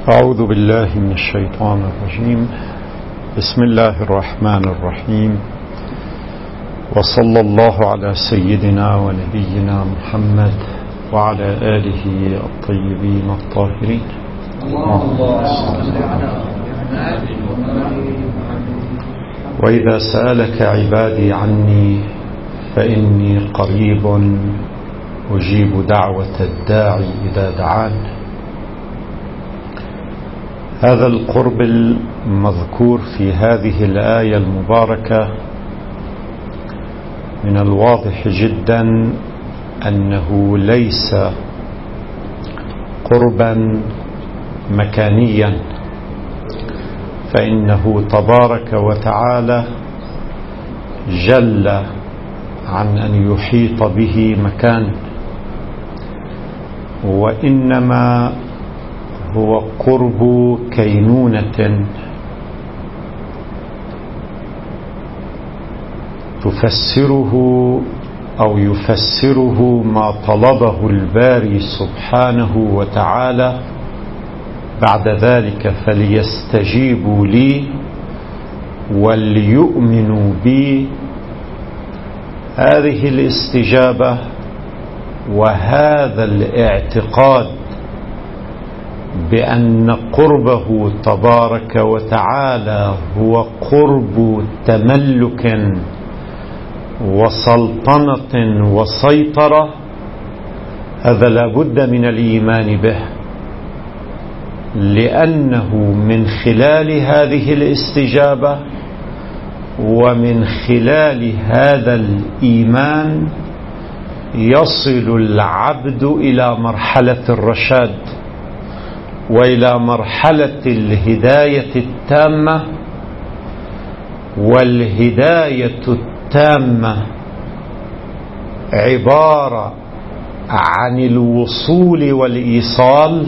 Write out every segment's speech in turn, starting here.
أعوذ بالله من الشيطان الرجيم. بسم الله الرحمن الرحيم، وصلى الله على سيدنا ونبينا محمد وعلى آله الطيبين الطاهرين. وإذا سألك عبادي عني فإني قريب أجيب دعوة الداعي إذا دعان. هذا القرب المذكور في هذه الآية المباركة من الواضح جدا أنه ليس قربا مكانيا، فإنه تبارك وتعالى جل عن أن يحيط به مكان، وإنما هو قرب كينونة تفسره أو يفسره ما طلبه الباري سبحانه وتعالى بعد ذلك فليستجيبوا لي وليؤمنوا بي. هذه الاستجابة وهذا الاعتقاد بأن قربه تبارك وتعالى هو قرب تملك وسلطنة وسيطرة، هذا لا بد من الإيمان به، لأنه من خلال هذه الاستجابة ومن خلال هذا الإيمان يصل العبد إلى مرحلة الرشاد وإلى مرحلة الهداية التامة. والهداية التامة عبارة عن الوصول والإيصال،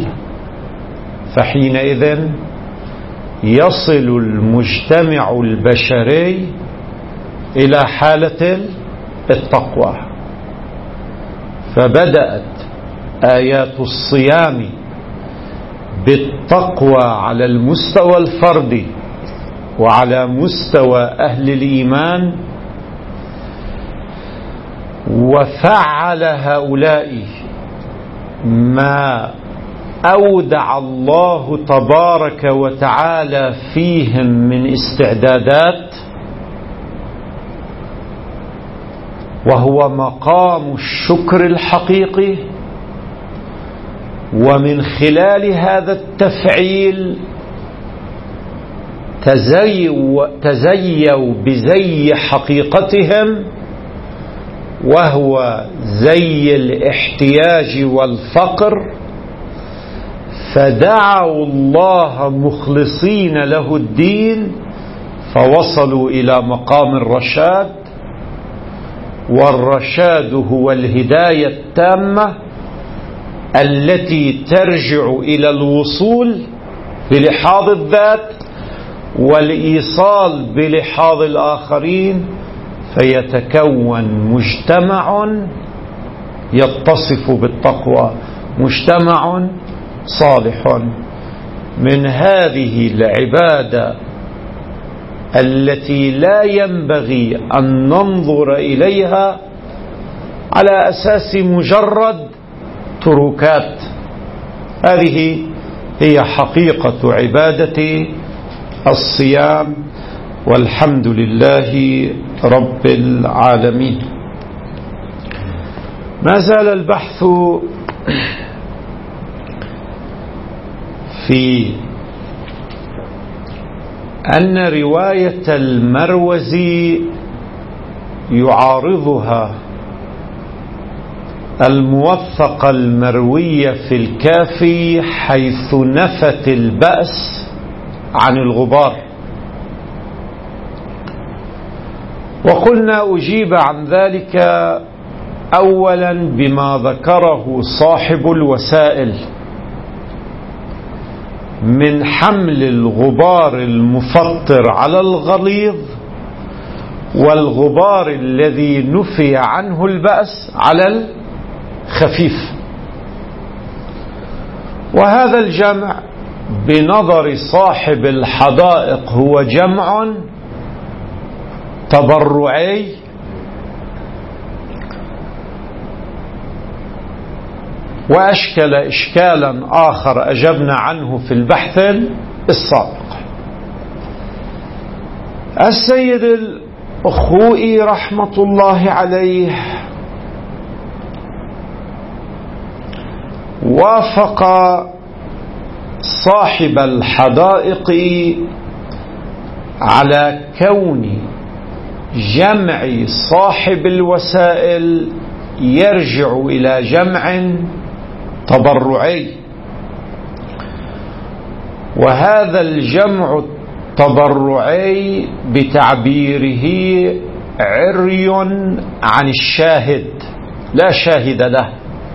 فحينئذ يصل المجتمع البشري إلى حالة التقوى. فبدأت آيات الصيام بالتقوى على المستوى الفردي وعلى مستوى أهل الإيمان، وفعل هؤلاء ما أودع الله تبارك وتعالى فيهم من استعدادات، وهو مقام الشكر الحقيقي. ومن خلال هذا التفعيل تزيوا بزي حقيقتهم، وهو زي الاحتياج والفقر، فدعوا الله مخلصين له الدين فوصلوا إلى مقام الرشاد. والرشاد هو الهداية التامة التي ترجع إلى الوصول بلحاظ الذات والإيصال بلحاظ الآخرين، فيتكون مجتمع يتصف بالتقوى، مجتمع صالح. من هذه العبادة التي لا ينبغي أن ننظر إليها على أساس مجرد تركات، هذه هي حقيقة عبادة الصيام، والحمد لله رب العالمين. ما زال البحث في أن رواية المروزي يعارضها الموثقة المروية في الكافي، حيث نفت البأس عن الغبار. وقلنا أجيب عن ذلك أولا بما ذكره صاحب الوسائل من حمل الغبار المفطر على الغليظ، والغبار الذي نفي عنه البأس على الخفيف. وهذا الجمع بنظر صاحب الحدائق هو جمع تبرعي، وأشكل إشكالا آخر أجبنا عنه في البحث السابق. السيد الخوئي رحمة الله عليه وافق صاحب الحدائق على كون جمع صاحب الوسائل يرجع إلى جمع تبرعي، وهذا الجمع التبرعي بتعبيره عري عن الشاهد، لا شاهد له.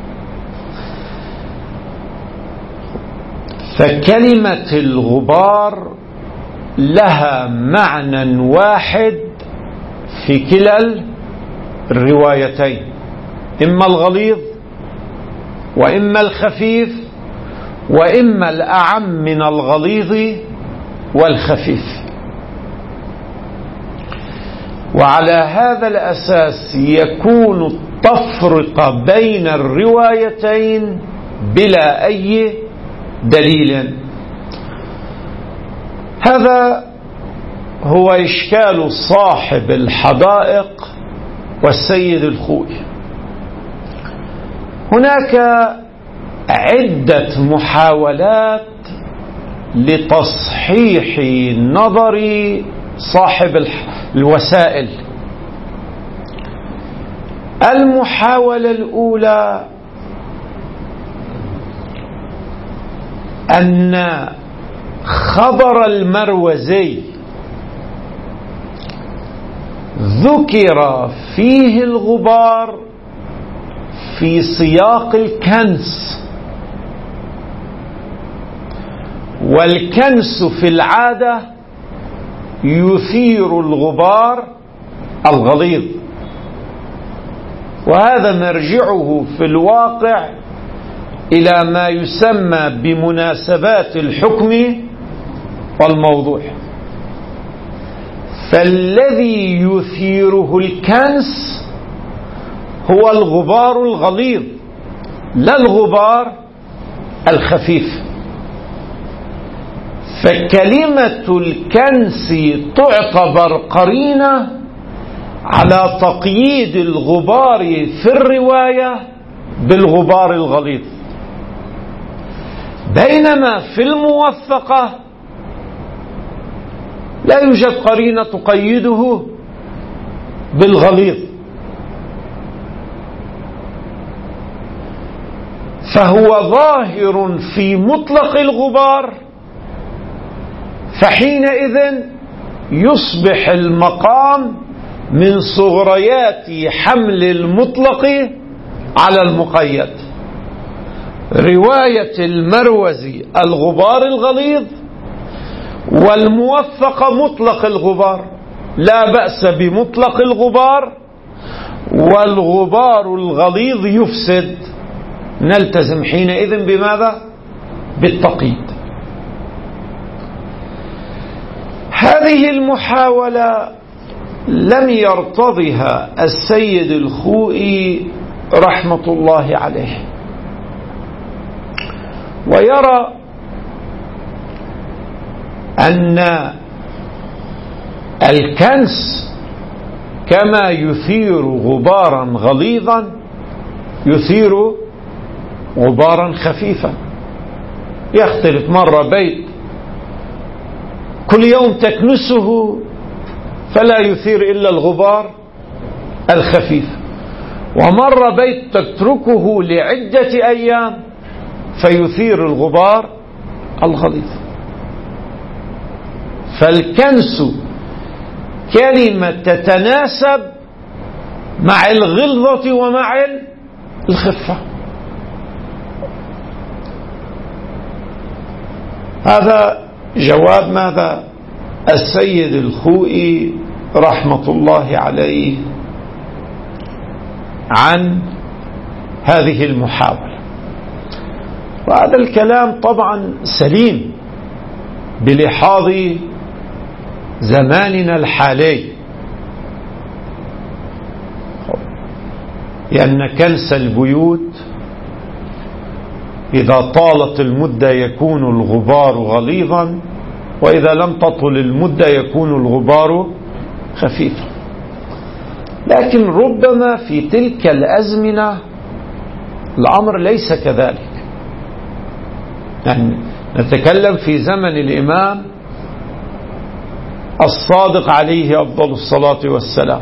فكلمة الغبار لها معنى واحد في كلا الروايتين، إما الغليظ وإما الخفيف، وإما الأعم من الغليظ والخفيف. وعلى هذا الأساس يكون التفرقة بين الروايتين بلا أي دليل. هذا هو إشكال صاحب الحدائق والسيد الخوئي. هناك عدة محاولات لتصحيح نظر صاحب الوسائل. المحاولة الأولى أن خبر المروزي ذكر فيه الغبار في سياق الكنس، والكنس في العادة يثير الغبار الغليظ، وهذا مرجعه في الواقع إلى ما يسمى بمناسبات الحكم والموضوع. فالذي يثيره الكنس هو الغبار الغليظ لا الغبار الخفيف. فكلمة الكنس تعتبر قرينة على تقييد الغبار في الرواية بالغبار الغليظ، بينما في الموثقة لا يوجد قرينة تقيده بالغليظ. فهو ظاهر في مطلق الغبار، فحينئذ يصبح المقام من صغريات حمل المطلق على المقيد. رواية المروزي الغبار الغليظ، والموثق مطلق الغبار، لا بأس بمطلق الغبار، والغبار الغليظ يفسد. نلتزم حينئذ بماذا؟ بالتقييد. هذه المحاولة لم يرتضها السيد الخوئي رحمة الله عليه، ويرى أن الكنس كما يثير غبارا غليظا يثير غبارا خفيفا. يختلف، مرة بيت كل يوم تكنسه فلا يثير إلا الغبار الخفيف، ومرة بيت تتركه لعدة أيام فيثير الغبار الغليظ. فالكنس كلمة تتناسب مع الغلظة ومع الخفة. هذا جواب ماذا؟ السيد الخوئي رحمة الله عليه عن هذه المحاولة. وهذا الكلام طبعا سليم بلحاظ زماننا الحالي، لأن كنس البيوت إذا طالت المدة يكون الغبار غليظا، وإذا لم تطل المدة يكون الغبار خفيفا. لكن ربما في تلك الأزمنة الأمر ليس كذلك. يعني نتكلم في زمن الإمام الصادق عليه أفضل الصلاة والسلام،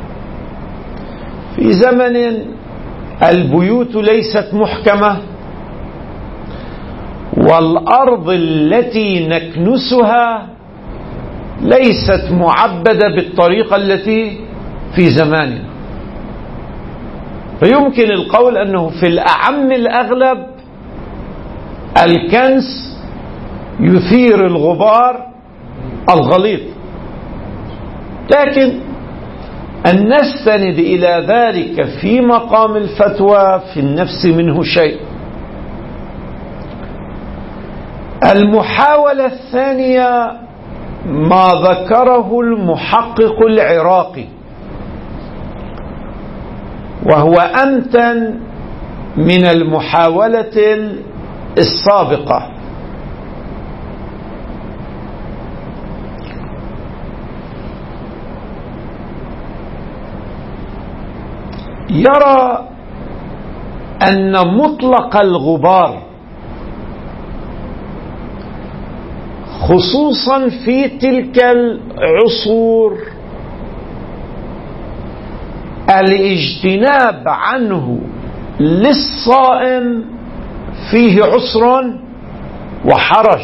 في زمن البيوت ليست محكمة، والأرض التي نكنسها ليست معبدة بالطريقة التي في زماننا، فيمكن القول أنه في الأعم الأغلب الكنس يثير الغبار الغليظ، لكن أن نستند إلى ذلك في مقام الفتوى في النفس منه شيء. المحاولة الثانية ما ذكره المحقق العراقي، وهو أمتن من المحاولة السابقة. يرى أن مطلق الغبار خصوصا في تلك العصور الاجتناب عنه للصائم فيه عسر وحرج.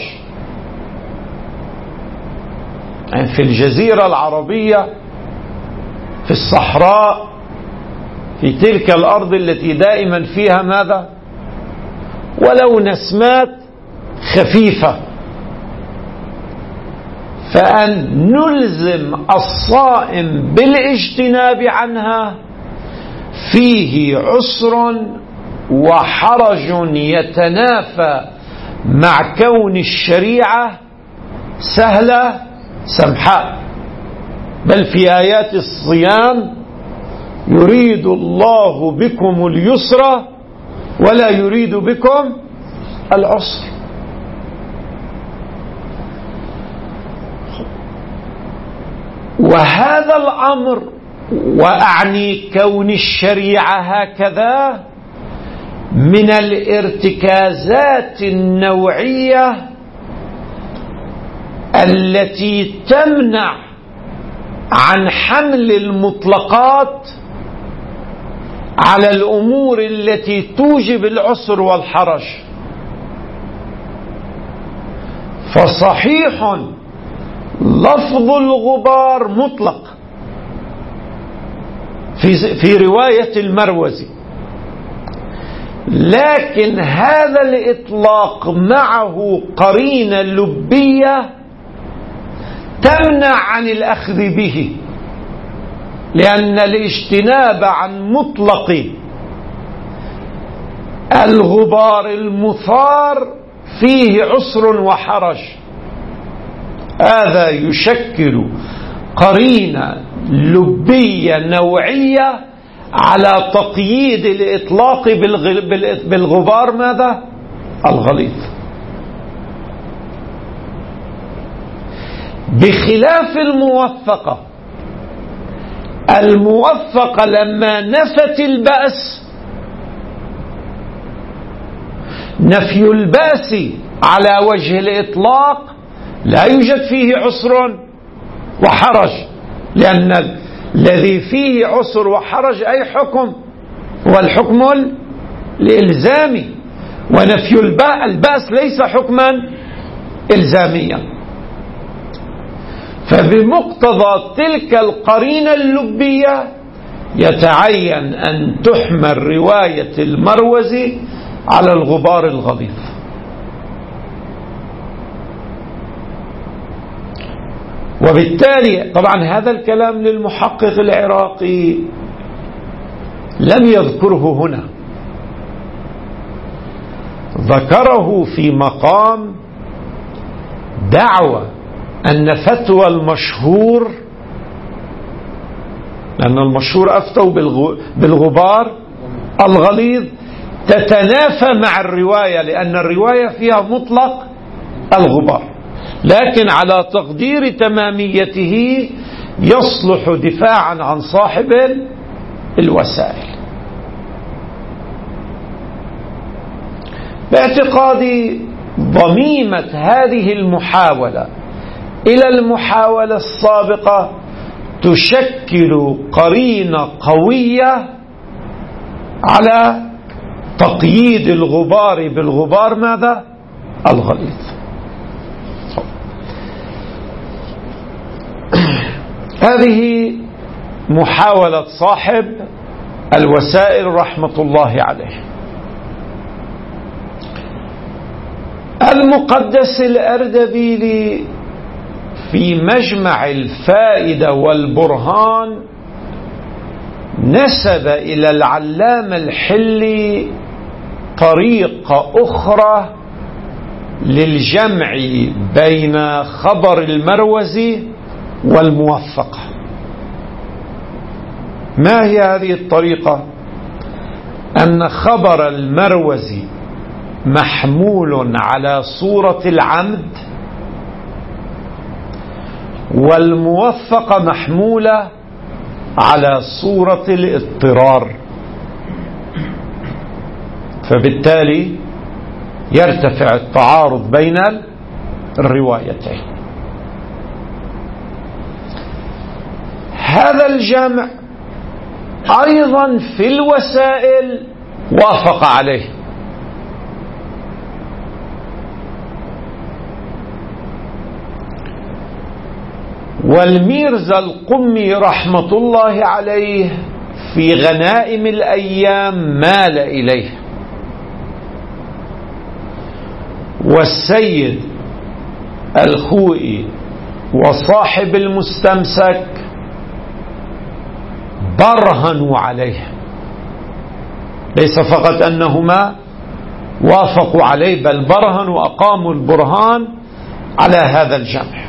يعني في الجزيرة العربية، في الصحراء، في تلك الأرض التي دائما فيها ماذا؟ ولو نسمات خفيفة، فأن نلزم الصائم بالاجتناب عنها فيه عسر وحرج يتنافى مع كون الشريعة سهلة سمحاء. بل في آيات الصيام يريد الله بكم اليسر ولا يريد بكم العسر. وهذا الأمر، وأعني كون الشريعة هكذا، من الارتكازات النوعية التي تمنع عن حمل المطلقات على الأمور التي توجب العسر والحرج. فصحيح لفظ الغبار مطلق في رواية المروزي، لكن هذا الإطلاق معه قرينة لبية تمنع عن الأخذ به، لأن الاجتناب عن مطلق الغبار المثار فيه عسر وحرج. هذا يشكل قرينة لبية نوعية على تقييد الإطلاق بالغبار ماذا؟ الغليظ. بخلاف الموفقة. الموفقة لما نفت البأس، نفي البأس على وجه الإطلاق لا يوجد فيه عسر وحرج، لأن الذي فيه عسر وحرج أي حكم هو الحكم الإلزامي، ونفي البأس ليس حكما إلزاميا. فبمقتضى تلك القرينة اللبية يتعين أن تحمل رواية المروزي على الغبار الغليظ. وبالتالي طبعا هذا الكلام للمحقق العراقي لم يذكره هنا، ذكره في مقام دعوة أن فتوى المشهور، لأن المشهور أفتوا بالغبار الغليظ، تتنافى مع الرواية، لأن الرواية فيها مطلق الغبار، لكن على تقدير تماميته يصلح دفاعا عن صاحب الوسائل. باعتقادي ضميمة هذه المحاولة إلى المحاولة السابقة تشكل قرينة قوية على تقييد الغبار بالغبار ماذا؟ الغليظ. هذه محاولة صاحب الوسائل رحمة الله عليه. المقدس الأردبيلي في مجمع الفائدة والبرهان نسب إلى العلامة الحلي طريقة أخرى للجمع بين خبر المروزي والموثقة. ما هي هذه الطريقة؟ أن خبر المروزي محمول على صورة العمد، والموثقة محمولة على صورة الاضطرار، فبالتالي يرتفع التعارض بين الروايتين. هذا الجمع أيضا في الوسائل وافق عليه، والميرزا القمي رحمة الله عليه في غنائم الأيام مال إليه، والسيد الخوئي وصاحب المستمسك برهنوا عليه، ليس فقط أنهما وافقوا عليه بل برهنوا وأقاموا البرهان على هذا الجمع.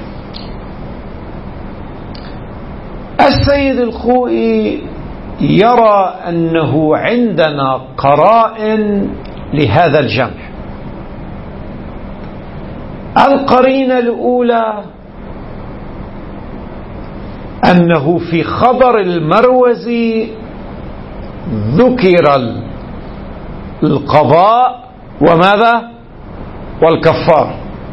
السيد الخوئي يرى أنه عندنا قرائن لهذا الجمع. القرينة الأولى أنه في خبر المروزي ذكر القضاء وماذا؟ والكفار،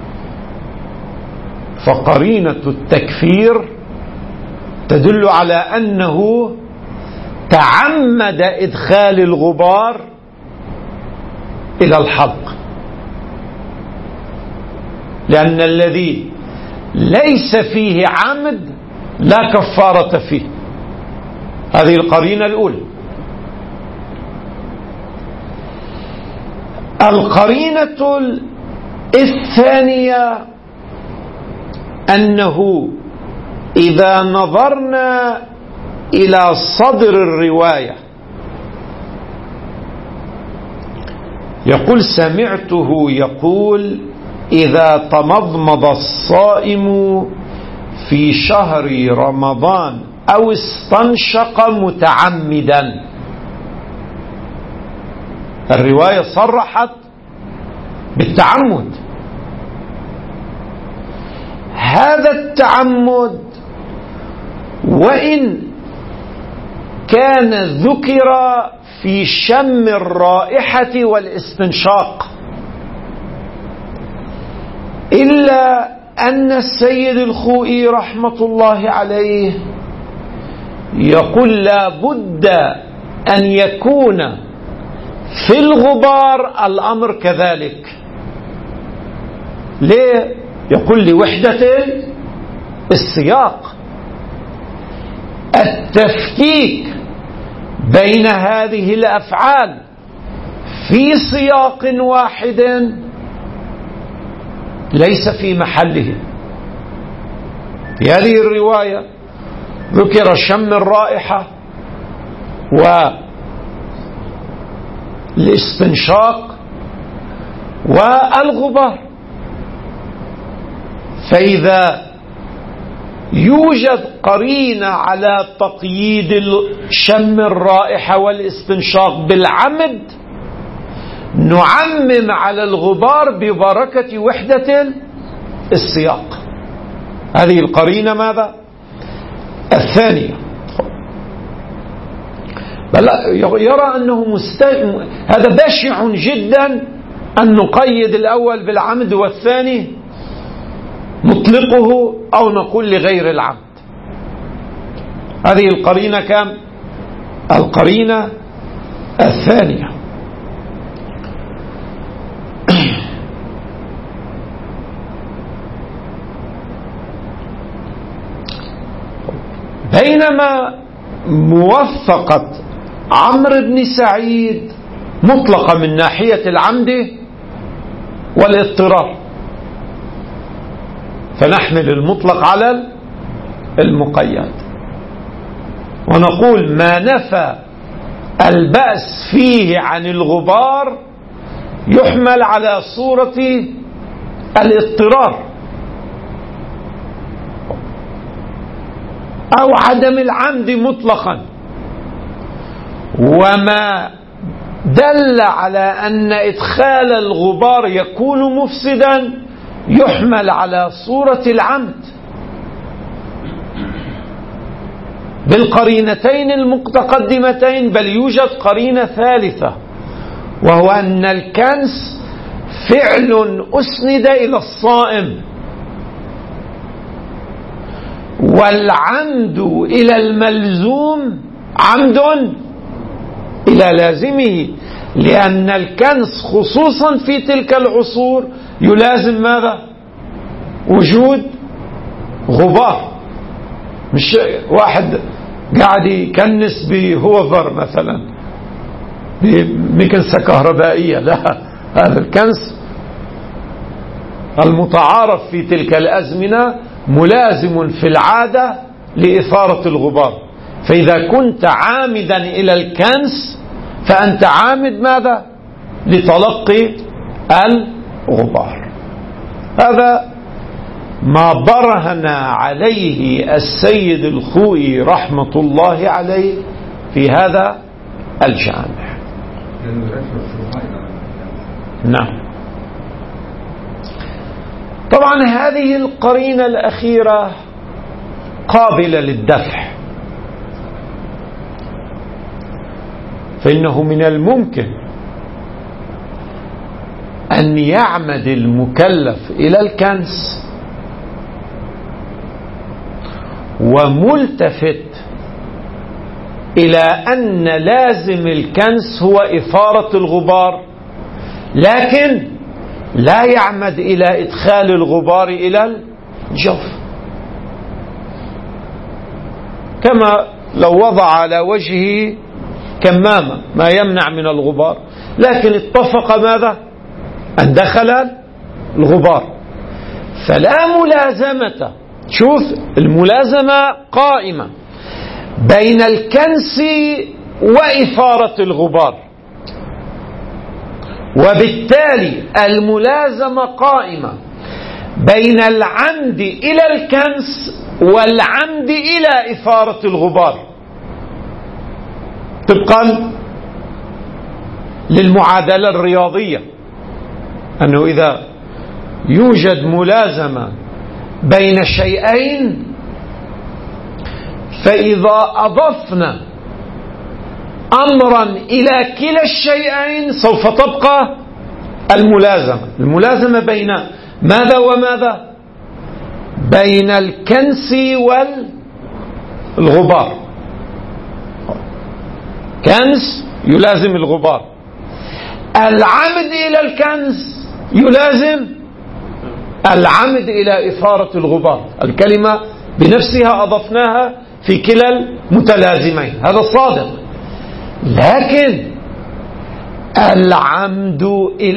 فقرينة التكفير تدل على أنه تعمد إدخال الغبار إلى الحلق، لأن الذي ليس فيه عمد لا كفارة فيه. هذه القرينة الأولى. القرينة الثانية أنه إذا نظرنا إلى صدر الرواية يقول سمعته يقول إذا تمضمض الصائم في شهر رمضان أو استنشق متعمدا. الرواية صرحت بالتعمد. هذا التعمد وإن كان ذكر في شم الرائحة والاستنشاق، إلا أن السيد الخوئي رحمة الله عليه يقول لا بد أن يكون في الغبار الأمر كذلك. ليه؟ يقول لوحدة السياق، التفكيك بين هذه الأفعال في سياق واحد ليس في محله. في هذه الرواية ذكر شم الرائحة والاستنشاق والغبار. فإذا يوجد قرينة على تقييد شم الرائحة والاستنشاق بالعمد، نعمم على الغبار ببركة وحدة السياق. هذه القرينة ماذا؟ الثانية. بل يرى أنه هذا بشع جدا أن نقيد الأول بالعمد والثاني نطلقه أو نقول لغير العمد. هذه القرينة كم؟ القرينة الثانية. بينما موثقة عمرو بن سعيد مطلقة من ناحية العمد والاضطرار، فنحمل المطلق على المقيد ونقول ما نفى البأس فيه عن الغبار يحمل على صورة الاضطرار أو عدم العمد مطلقا، وما دل على أن إدخال الغبار يكون مفسدا يحمل على صورة العمد بالقرينتين المتقدمتين. بل يوجد قرينة ثالثة، وهو أن الكنس فعل أسند إلى الصائم، والعمد إلى الملزوم عمد إلى لازمه، لأن الكنس خصوصا في تلك العصور يلازم ماذا؟ وجود غبار. مش واحد قاعد يكنس بهوفر مثلا بمكنسة كهربائية، لا، هذا الكنس المتعارف في تلك الأزمنة ملازم في العادة لإثارة الغبار. فإذا كنت عامدا إلى الكنس فأنت عامد ماذا؟ لتلقي الغبار. هذا ما برهن عليه السيد الخوئي رحمة الله عليه في هذا الجامع. نعم. طبعا هذه القرينة الأخيرة قابلة للدفع، فإنه من الممكن أن يعمد المكلف إلى الكنس وملتفت إلى أن لازم الكنس هو إثارة الغبار، لكن لا يعمد إلى إدخال الغبار إلى الجوف، كما لو وضع على وجهه كمامة ما يمنع من الغبار، لكن اتفق ماذا؟ أن دخل الغبار. فلا ملازمة، شوف الملازمة قائمة بين الكنس وإثارة الغبار، وبالتالي الملازمة قائمة بين العمد إلى الكنس والعمد إلى إثارة الغبار، طبقا للمعادلة الرياضية، أنه إذا يوجد ملازمة بين شيئين فإذا أضفنا أمرا إلى كلا الشيئين سوف تبقى الملازمة بين ماذا وماذا؟ بين الكنس والغبار. كنس يلازم الغبار، العمد إلى الكنس يلازم العمد إلى إثارة الغبار. الكلمة بنفسها أضفناها في كلا المتلازمين، هذا صادق، لكن العمد إلى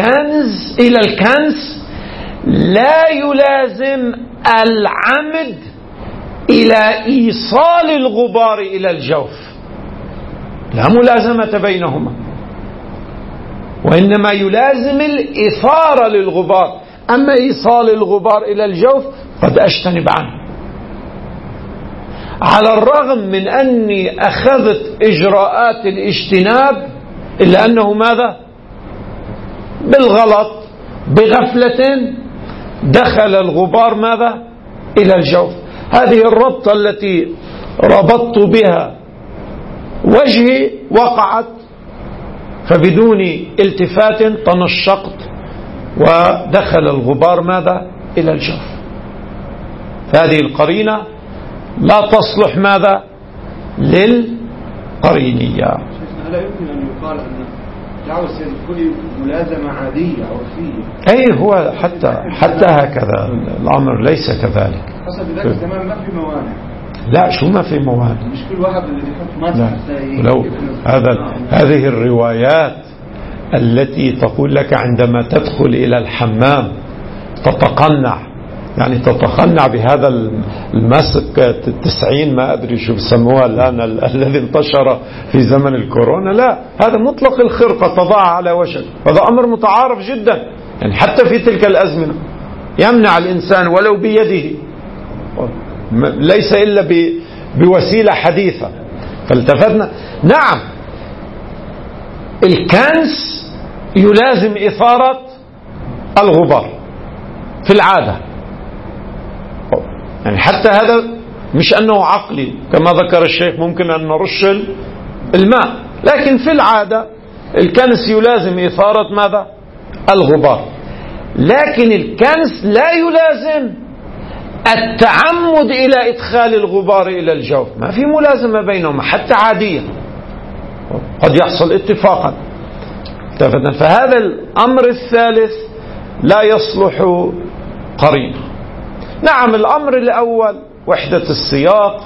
الكنس لا يلازم العمد إلى إيصال الغبار إلى الجوف، لا ملازمة بينهما. وإنما يلازم الإثارة للغبار. أما إيصال الغبار إلى الجوف قد أجتنب عنه، على الرغم من أني أخذت إجراءات الاجتناب، إلا أنه ماذا؟ بالغلط بغفلة دخل الغبار ماذا؟ إلى الجوف. هذه الربطة التي ربطت بها وجهي وقعت، فبدون التفات تنشقت ودخل الغبار ماذا؟ إلى الجوف. فهذه القرينة لا تصلح ماذا؟ للقرينية. لا يمكن أن يقال أن دعوة السيد الخدري ملازمة عادية عرفية. أي هو حتى هكذا الأمر ليس كذلك. حسب ذلك الزمان ما في موانع. لا، شو ما في موانع؟ مش كل واحد اللي يحط ماسك. لو هذه الروايات التي تقول لك عندما تدخل إلى الحمام تتقنع، يعني تتقنع بهذا الماسك 90 ما أدري شو بسموها الآن الذي انتشر في زمن الكورونا. لا، هذا مطلق الخرقة تضعها على وجهك، هذا أمر متعارف جدا، يعني حتى في تلك الأزمنة يمنع الإنسان ولو بيده، ليس إلا بوسيلة حديثة. فالتفتنا، نعم الكنس يلازم إثارة الغبار في العادة، يعني حتى هذا مش أنه عقلي كما ذكر الشيخ ممكن أن نرش الماء، لكن في العادة الكنس يلازم إثارة ماذا؟ الغبار. لكن الكنس لا يلازم التعمد إلى إدخال الغبار إلى الجوف، ما في ملازمة بينهما حتى عادية، قد يحصل اتفاقا. فهذا الأمر الثالث لا يصلح قرينة. نعم الأمر الأول وحدة السياق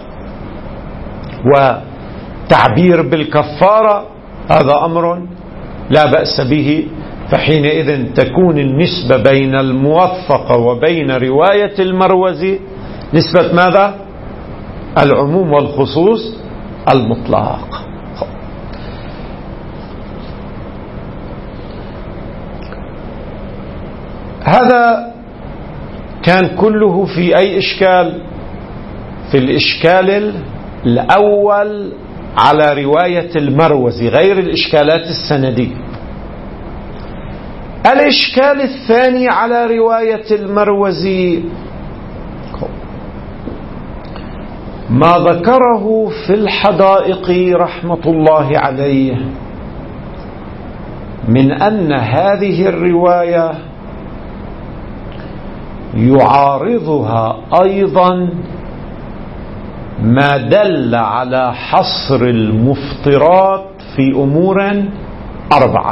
وتعبير بالكفارة، هذا أمر لا بأس به، فحينئذ تكون النسبة بين الموثقة وبين رواية المروزي نسبة ماذا؟ العموم والخصوص المطلق. هذا كان كله في أي إشكال؟ في الإشكال الأول على رواية المروزي غير الإشكالات السندية. الإشكال الثاني على رواية المروزي ما ذكره في الحدائق رحمة الله عليه من أن هذه الرواية يعارضها أيضا ما دل على حصر المفطرات في أمور 4: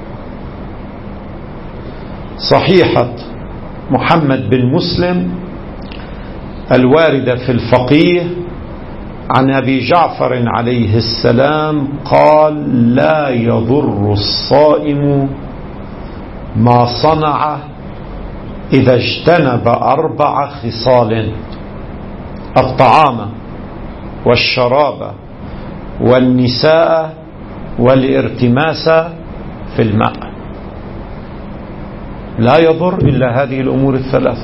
صحيحة محمد بن مسلم الواردة في الفقيه عن أبي جعفر عليه السلام قال: لا يضر الصائم ما صنع إذا اجتنب 4 خصال: الطعام والشراب والنساء والارتماس في الماء. لا يضر إلا هذه الأمور الثلاث.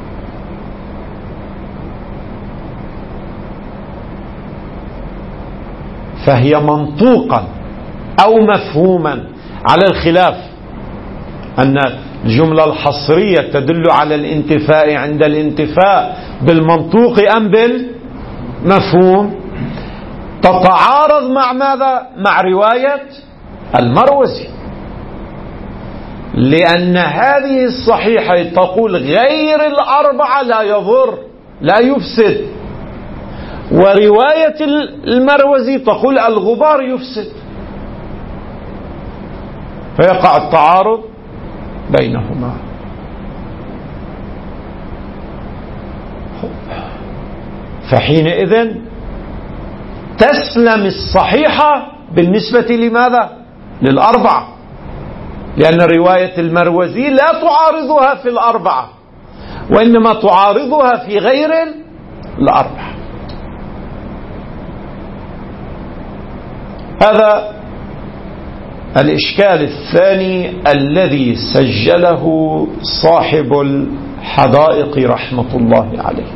فهي منطوقا أو مفهوما على الخلاف أن الجملة الحصرية تدل على الانتفاء عند الانتفاء بالمنطوق أم بالمفهوم، تتعارض مع ماذا؟ مع رواية المروزي، لأن هذه الصحيحة تقول غير 4 لا يضر لا يفسد، ورواية المروزي تقول الغبار يفسد، فيقع التعارض بينهما. فحينئذ تسلم الصحيحة بالنسبة لماذا؟ لل4، لأن رواية المروزي لا تعارضها في 4 وإنما تعارضها في غير 4. هذا الإشكال الثاني الذي سجله صاحب الحدائق رحمة الله عليه.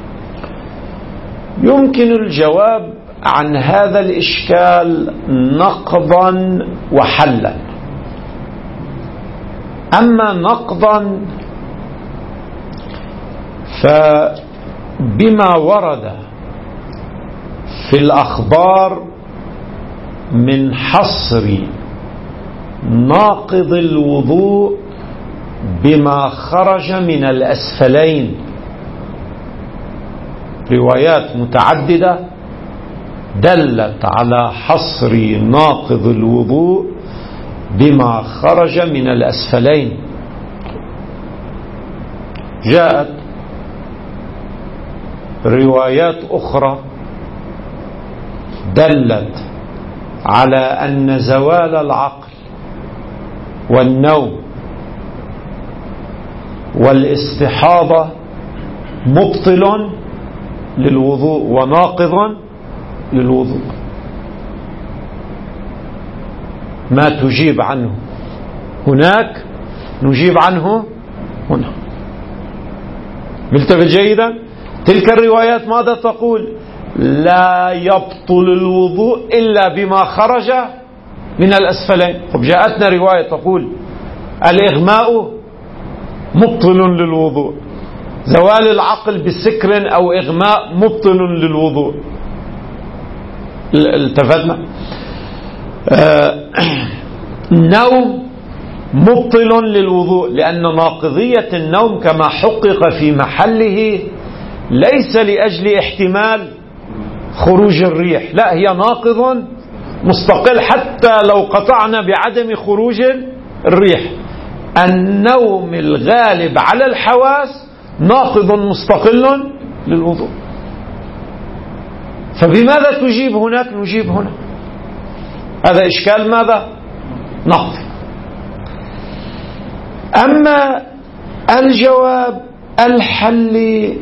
يمكن الجواب عن هذا الإشكال نقضا وحلا. أما نقضا فبما ورد في الأخبار من حصر ناقض الوضوء بما خرج من الأسفلين، روايات متعددة دلت على حصر ناقض الوضوء بما خرج من الأسفلين. جاءت روايات أخرى دلت على أن زوال العقل والنوم والاستحاضة مبطل للوضوء وناقض للوضوء. ما تجيب عنه هناك نجيب عنه هنا. ملتفت جيدا؟ تلك الروايات ماذا تقول؟ لا يبطل الوضوء إلا بما خرج من الأسفلين. طب جاءتنا رواية تقول الإغماء مبطل للوضوء، زوال العقل بسكر أو إغماء مبطل للوضوء. التفتنا؟ النوم مبطل للوضوء، لأن ناقضية النوم كما حقق في محله ليس لأجل احتمال خروج الريح، لا، هي ناقض مستقل حتى لو قطعنا بعدم خروج الريح. النوم الغالب على الحواس ناقض مستقل للوضوء. فبماذا تجيب هناك نجيب هنا؟ هذا إشكال ماذا؟ نقض. أما الجواب الحلي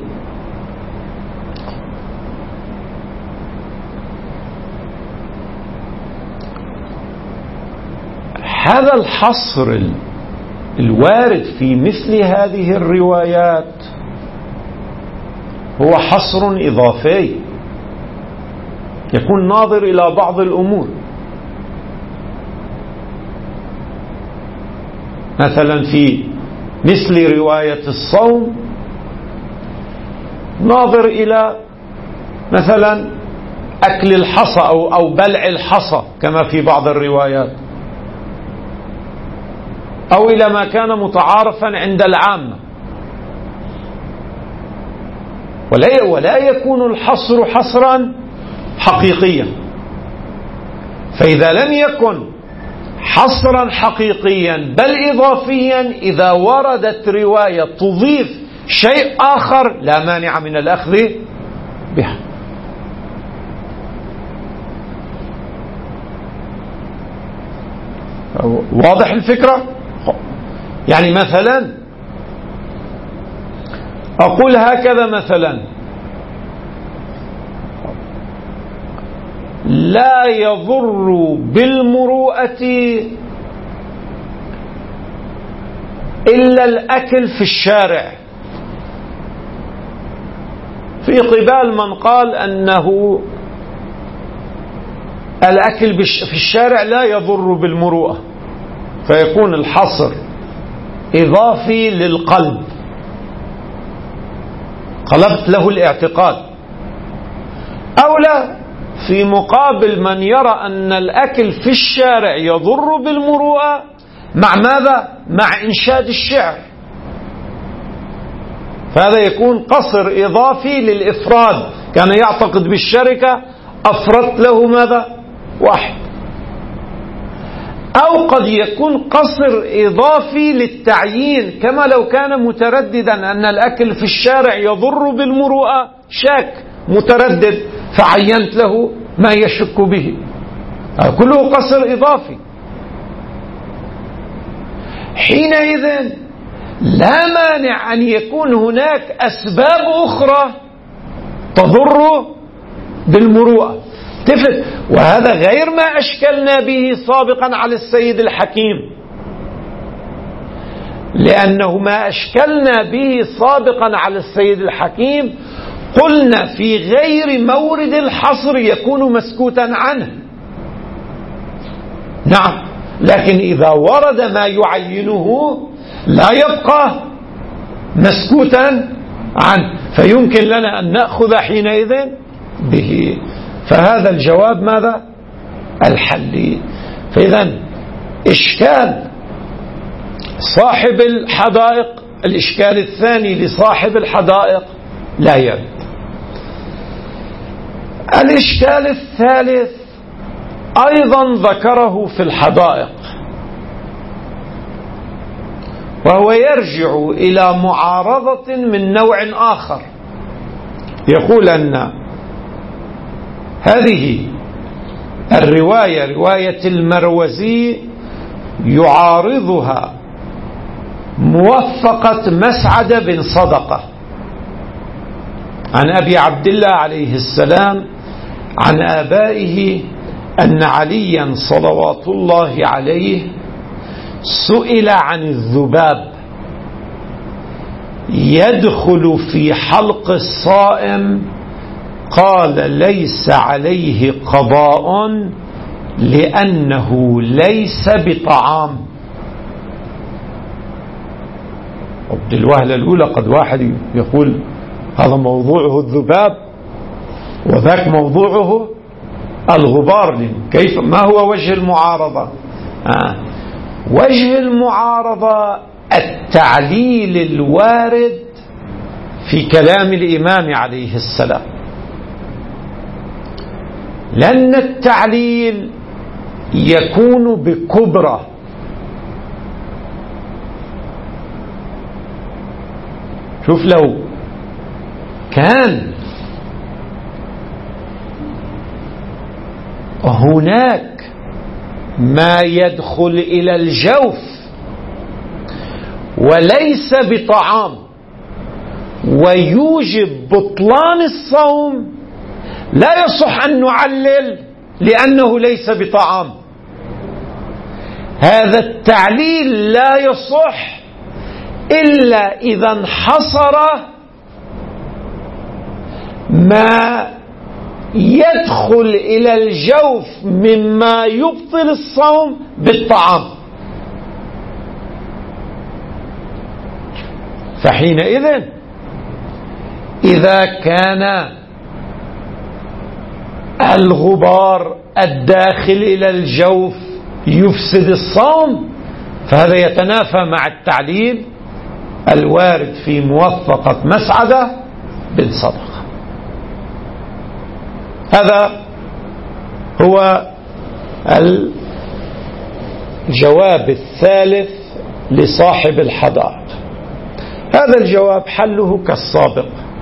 هذا الحصر الوارد في مثل هذه الروايات هو حصر إضافي، يكون ناظر إلى بعض الأمور. مثلا في مثل رواية الصوم ناظر إلى مثلا أكل الحصى أو بلع الحصى كما في بعض الروايات، أو إلى ما كان متعارفا عند العامة. ولا يكون الحصر حصرا حقيقيا. فإذا لم يكن حصرا حقيقيا بل إضافيا، إذا وردت رواية تضيف شيء آخر لا مانع من الأخذ بها. واضح الفكرة؟ يعني مثلا أقول هكذا مثلا: لا يضر بالمروءة إلا الأكل في الشارع، في قبال من قال أنه الأكل في الشارع لا يضر بالمروءة، فيكون الحصر إضافي للقلب، قلبت له الاعتقاد. أو لا، في مقابل من يرى أن الأكل في الشارع يضر بالمروءة، مع ماذا؟ مع إنشاد الشعر، فهذا يكون قصر إضافي للإفراد. كان يعتقد بالشركة، أفردت له ماذا؟ واحد. أو قد يكون قصر إضافي للتعيين، كما لو كان مترددا أن الأكل في الشارع يضر بالمروءة، شاك متردد فعينت له ما يشك به، كله قصر إضافي. حينئذ لا مانع أن يكون هناك أسباب أخرى تضر بالمروءة، التفت، وهذا غير ما أشكلنا به سابقا على السيد الحكيم، لأنه ما أشكلنا به سابقا على السيد الحكيم قلنا في غير مورد الحصر يكون مسكوتا عنه. نعم، لكن إذا ورد ما يعينه لا يبقى مسكوتا عنه، فيمكن لنا أن نأخذ حينئذ به. فهذا الجواب ماذا؟ الحلي. فإذا إشكال صاحب الحدائق، الإشكال الثاني لصاحب الحدائق لا يرد. الإشكال الثالث أيضا ذكره في الحدائق، وهو يرجع إلى معارضة من نوع آخر. يقول أن هذه الرواية، رواية المروزي، يعارضها موفقة مسعد بن صدقة عن أبي عبد الله عليه السلام عن آبائه أن عليا صلوات الله عليه سئل عن الذباب يدخل في حلق الصائم، قال ليس عليه قضاء لأنه ليس بطعام. بالوهلة الأولى قد واحد يقول هذا موضوعه الذباب وذاك موضوعه الغبار، كيف؟ ما هو وجه المعارضة؟ وجه المعارضة التعليل الوارد في كلام الإمام عليه السلام، لأن التعليل يكون بكبرى. شوف، لو كان هناك ما يدخل إلى الجوف وليس بطعام ويوجب بطلان الصوم، لا يصح أن نعلل لأنه ليس بطعام. هذا التعليل لا يصح إلا إذا انحصر ما يدخل إلى الجوف مما يبطل الصوم بالطعام، فحينئذ إذا كان الغبار الداخل إلى الجوف يفسد الصوم، فهذا يتنافى مع التعليل الوارد في موفقة مسعدة بن صدقة. هذا هو الجواب الثالث لصاحب الحدائق. هذا الجواب حله كالسابق.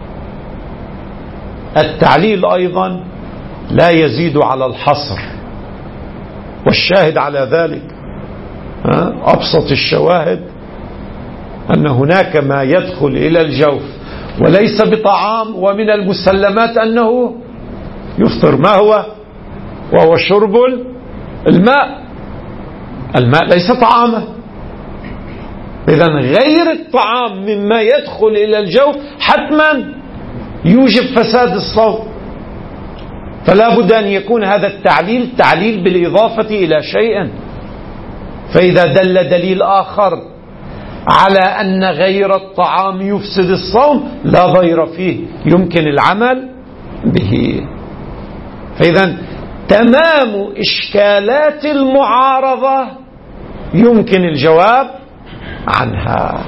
التعليل أيضا لا يزيد على الحصر، والشاهد على ذلك أبسط الشواهد أن هناك ما يدخل إلى الجوف وليس بطعام، ومن المسلمات أنه يفطر. ما هو؟ وهو شرب الماء. الماء ليس طعاما، إذن غير الطعام مما يدخل إلى الجوف حتما يوجب فساد الصوم، فلا بد أن يكون هذا التعليل تعليل بالإضافة إلى شيء. فإذا دل دليل آخر على أن غير الطعام يفسد الصوم لا ضير فيه، يمكن العمل به. فإذا تمام إشكالات المعارضة يمكن الجواب عنها.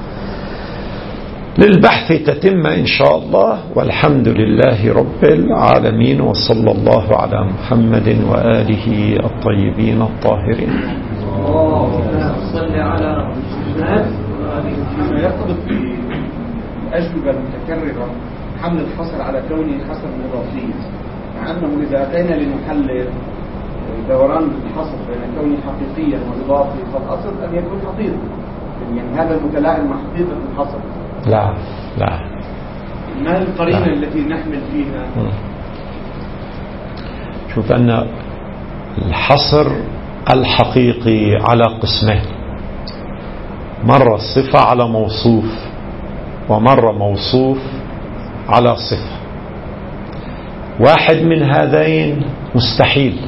للبحث تتم إن شاء الله، والحمد لله رب العالمين، وصلى الله على محمد وآله الطيبين الطاهرين. صلى على فيما يرتبط بالأجوبة المتكررة حمل الحصر على كونه حصر مضافي، مع أنه إذا أتينا لنحلل دوران الحصر بين كونه حقيقيا وإضافي فالأصل أن يكون حقيقي، يعني هذا المتلائم مع حقيقة الحصر. لا ما القرينة التي نحمل فيها؟ شوف أن الحصر الحقيقي على قسمين، مرة صفة على موصوف ومرة موصوف على صفة. واحد من هذين مستحيل،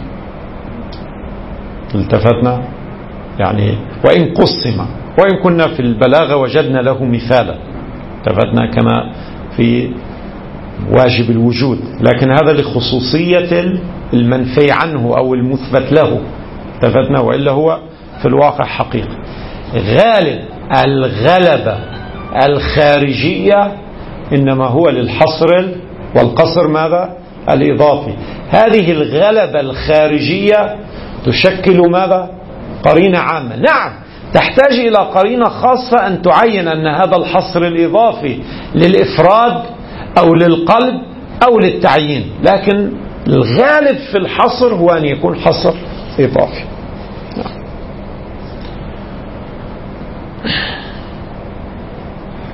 التفتنا يعني، وإن قسم، وإن كنا في البلاغة وجدنا له مثالا، التفتنا كما في واجب الوجود، لكن هذا لخصوصية المنفي عنه أو المثبت له، التفتنا، وإلا هو في الواقع حقيقة. غالب الغلبة الخارجية إنما هو للحصر والقصر ماذا؟ الإضافي. هذه الغلبة الخارجية تشكل ماذا؟ قرينة عامة. نعم، تحتاج إلى قرينة خاصة أن تعين أن هذا الحصر الإضافي للإفراد أو للقلب أو للتعيين، لكن الغالب في الحصر هو أن يكون حصر إضافي.